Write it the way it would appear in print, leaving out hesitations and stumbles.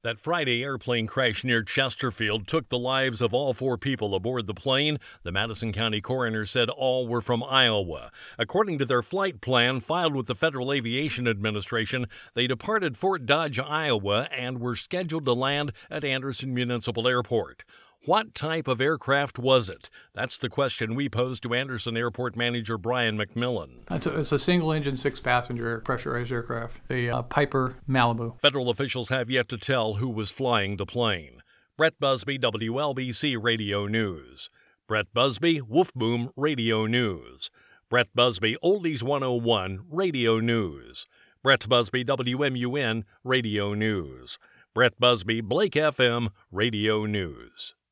That Friday airplane crash near Chesterfield took the lives of all 4 people aboard the plane. The Madison County coroner said all were from Iowa. According to their flight plan filed with the Federal Aviation Administration, they departed Fort Dodge, Iowa, and were scheduled to land at Anderson Municipal Airport. What type of aircraft was it? That's the question we posed to Anderson Airport Manager Brian McMillan. It's a single-engine, 6-passenger pressurized aircraft, the Piper Malibu. Federal officials have yet to tell who was flying the plane. Brett Busby, WLBC Radio News. Brett Busby, Wolf Boom Radio News. Brett Busby, Oldies 101 Radio News. Brett Busby, WMUN Radio News. Brett Busby, Blake FM Radio News.